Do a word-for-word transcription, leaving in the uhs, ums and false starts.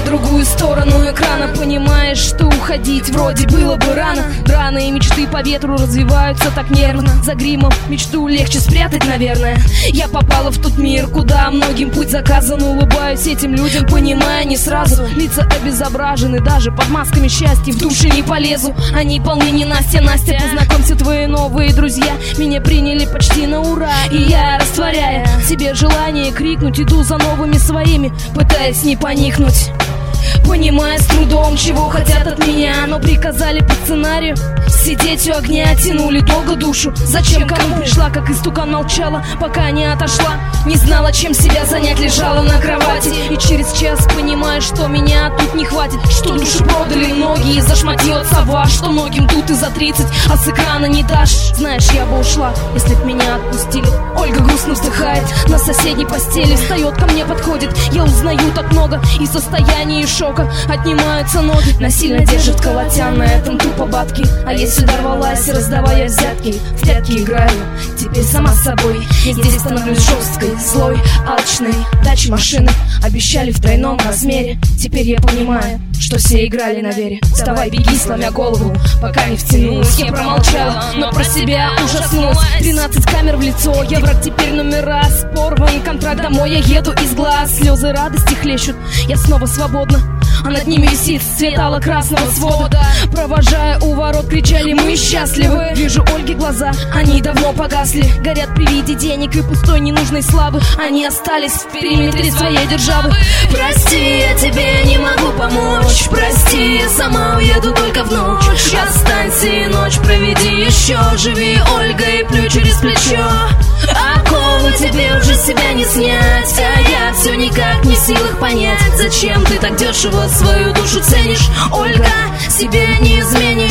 другую сторону экрана, понимаешь, что уходить вроде было бы рано. Драные мечты по ветру развиваются так нервно. За гримом мечту легче спрятать, наверное. Я попала в тот мир, куда многим путь заказан. Улыбаюсь этим людям, понимая не сразу. Лица обезображены, даже под масками счастья в душе не полезу. Они полны ненастья, Настя, познакомься, твои новые друзья меня приняли почти на ура. И я, растворяя в себе желание крикнуть, иду за новыми своими, пытаясь не поникнуть. Понимая с трудом, чего хотят от меня, но приказали по сценарию сидеть у огня, тянули долго душу. Зачем, кому пришла, как истукан молчала, пока не отошла. Не знала, чем себя занять, лежала на кровати. И через час понимаю, что меня тут не хватит, что душу продали многие за шматье от сова, что многим тут и за тридцать, а с экрана не дашь. Знаешь, я бы ушла, если б меня отпустили. Ольга грустно вздыхает на соседней постели, встает ко мне, подходит. Я узнаю так много, и состояние шока отнимаются ноги, насильно держит, колотя на этом тупо бабки. А я сюда рвалась, раздавая взятки, в прятки играю, теперь сама с собой. И здесь становлюсь жесткой, злой, алчной. Дачи, машины обещали в тройном размере. Теперь я понимаю, что все играли на вере. Вставай, беги, сломя голову, пока не втянулась. Я промолчала, но про себя ужаснулась. Тринадцать камер в лицо, я враг теперь номер раз. Порван контракт, домой я еду из глаз. Слезы радости хлещут, я снова свободна, а над ними висит цвет алло-красного свода. Провожая у ворот, кричали: мы счастливы. Вижу Ольги глаза, они давно погасли. Горят при виде денег и пустой ненужной славы. Они остались в периметре своей державы. Прости, я тебе не могу помочь. Прости, я сама уеду только в ночь. Останься и ночь проведи еще. Живи, Ольга, и плюй через плечо. Оковы тебе уже себя не снять, а я все никак не в силах понять, зачем ты так дешево свою душу ценишь. Ольга, себе не изменишь.